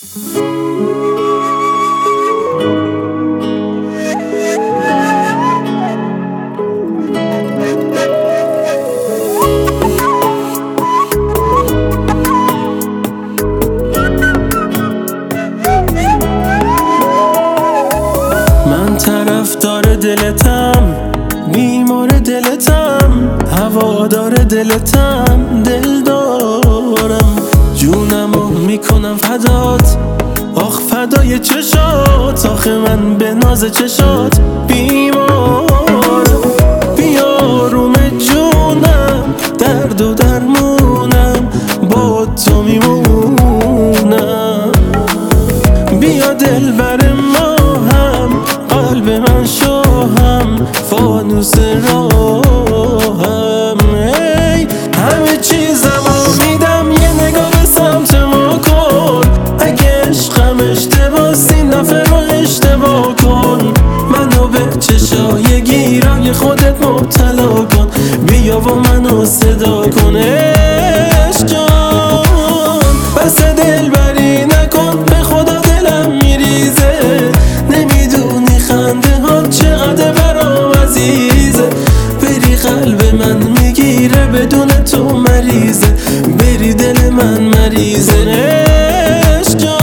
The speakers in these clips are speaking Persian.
من طرفدار دلتم، بیمار دلتم، هوادار دلتم، دل دارم، جونمو میکنم فدات، آخ فدای چشات، آخه من به ناز چشات بیمارم. بیاروم جونم، درد و درمونم، با تو میمونم. بیا دل بر ما هم، قلب من شاهم، فانوس راهم. ای همه چیزمو میدم، یه نگاه به سمت ما کن. اگه عشقم اشتباس این دفعه رو اشتباه کن. منو به چشای گیرای خودت مبتلا کن. بیا و منو صدا کن عشق جان. بس دل بری نکن، به خدا دلم میریزه. نمیدونی خنده ها چقدر برام عزیزه. بری قلب من میگیره، بدون تو مریضه. بری دل من مریضه عشق جان.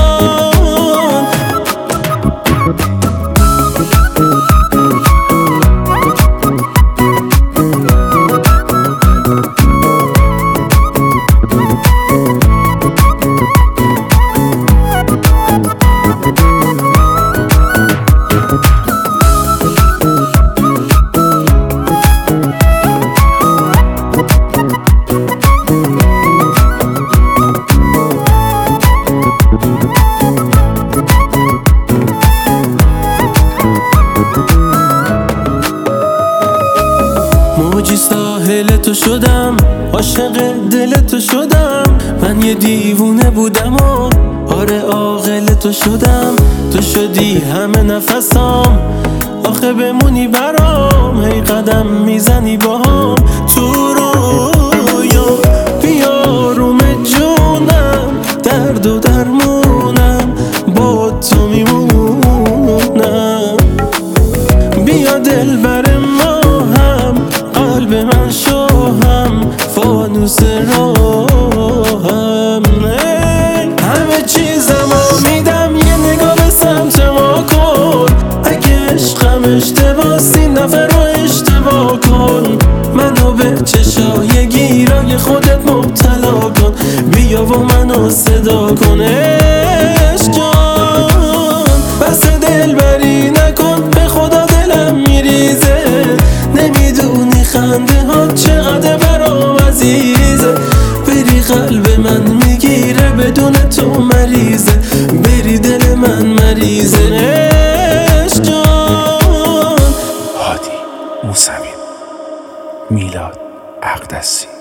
موجی ساحل تو شدم، عاشق دل تو شدم. من یه دیوونه بودم و آره عاقل تو شدم. تو شدی همه نفسام، آخه بمونی برام. هی قدم میزنی باهام تو رویا. بیاروم جونم، درد و درمونم، با تو میمونم. بیا دل بر ما هم، قلب من شاهم، فانوس راهم. همه چیزمو میدم، یه نگاه به سمت ما کن. اگه عشقم اشتباس این دفعه رو اشتباه کن. منو به چشای گیرای خودت مبتلا کن. بیا و منو صدا کن عشق جان. بس دل بری نکن، به خدا دلم میریزه. نمیدونی خنده ها چقدر برام عزیزه. بری قلب من میگیره، بدون تو مریضه. بری دل من مریضه عشق جان. هادی موسوی، میلاد اقدسی.